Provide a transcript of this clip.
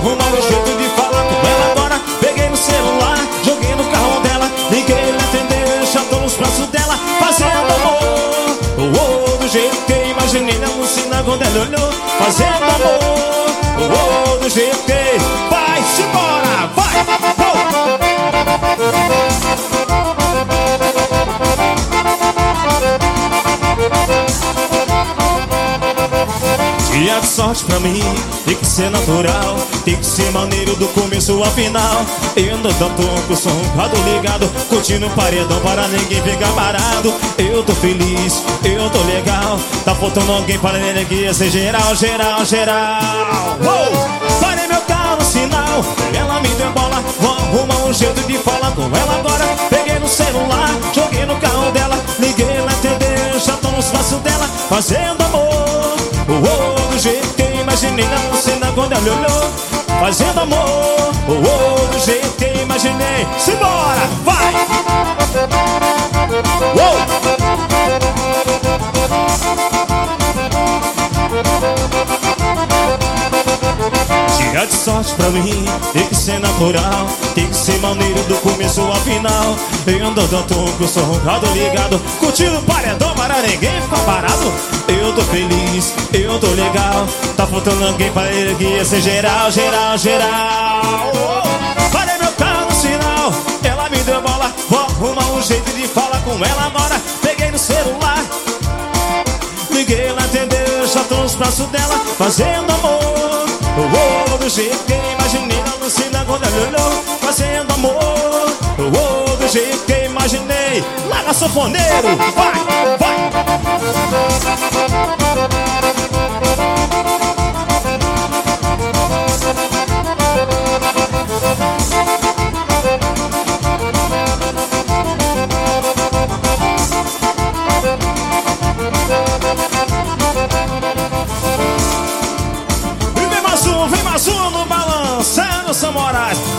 arrumar meu jeito de falar com ela agora. Peguei no celular, joguei no carro dela, liguei, ela atendeu, já tô nos braços dela, fazendo amor. Oh, do jeito que imaginei, me alucina quando ela olhou, fazendo amor. Oh, do jeito que vai-se embora, vai! Dia de sorte pra mim, tem que ser natural, tem que ser maneiro do começo ao final. Eu não tô com o som rado ligado, curtindo o paredão para ninguém ficar parado. Eu tô feliz, eu tô legal, tá faltando alguém para a energia ser geral, geral, geral. Parei meu carro no sinal, ela me deu bola, vou arrumar um jeito de falar com ela agora. Peguei no celular, joguei no carro dela, liguei, ela atendeu, já tô nos braços dela, fazendo amor. Do jeito que imaginei, na cena quando ela olhou, fazendo amor. Do jeito que imaginei, simbora, vai! Dia de sorte pra mim, tem que ser natural, tem que ser maneiro do começo ao final. Eu ando tanto com o som rado ligado, curtindo o paredão para ninguém ficar parado. Eu tô feliz, eu tô legal, tá faltando alguém para erguer ser geral, geral, geral. Parei meu carro no sinal, ela me deu bola, vou arrumar um jeito de falar com ela agora. Peguei no celular, liguei, ela atendeu, já tô nos braços dela, fazendo amor. Do jeito que imaginei, na alucina quando ela olhou, fazendo amor. Do jeito que imaginei, larga sanfoneiro, vai, vai!